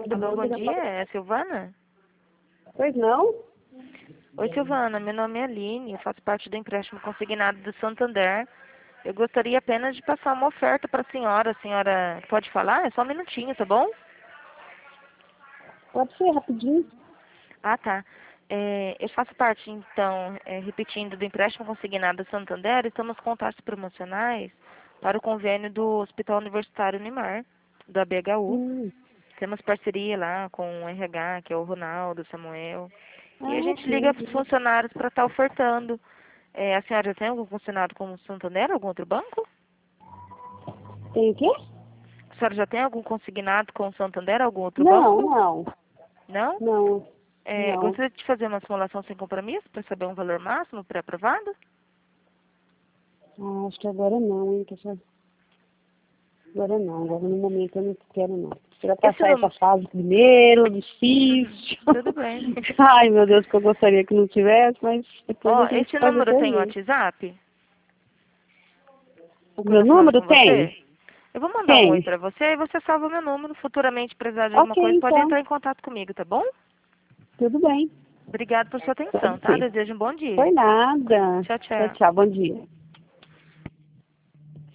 Alô, bom dia, é a Silvana? Pois não? Oi, Silvana, meu nome é Aline, eu faço parte do empréstimo consignado do Santander. Eu gostaria apenas de passar uma oferta para a senhora. A senhora pode falar? É só um minutinho, tá bom? Pode ser, rapidinho. Ah, tá. Eu faço parte, então, repetindo, do empréstimo consignado do Santander. Estamos com taxas promocionais para o convênio do Hospital Universitário Unimar, da BHU. Hum. Temos parceria lá com o RH, que é o Ronaldo, o Samuel. E a gente liga Sim. para os funcionários para estar ofertando. A senhora já tem algum funcionário com o Santander, algum outro banco? Tem o quê? A senhora já tem algum consignado com o Santander, algum outro Não, banco? não. Não? Não. Não. Gostaria de fazer uma simulação sem compromisso para saber um valor máximo pré-aprovado? Ah, acho que agora não, hein? Agora não. Agora no momento eu não quero, não. Queria Esse passar essa número... fase primeiro, difícil. Tudo bem. Ai, meu Deus, que eu gostaria que não tivesse, mas depois Ó, a gente esse faz número até tem mesmo. WhatsApp? O que eu Meu tô falando número com você? tem? Eu vou mandar um oi Tem. pra você e você salva meu número. Futuramente, precisar de alguma Ok, coisa, pode então. entrar em contato comigo, tá bom? Tudo bem. Obrigada por sua atenção, Pode tá? ser. Desejo um bom dia. Foi nada. Tchau, Tchau, tchau. tchau. Bom dia.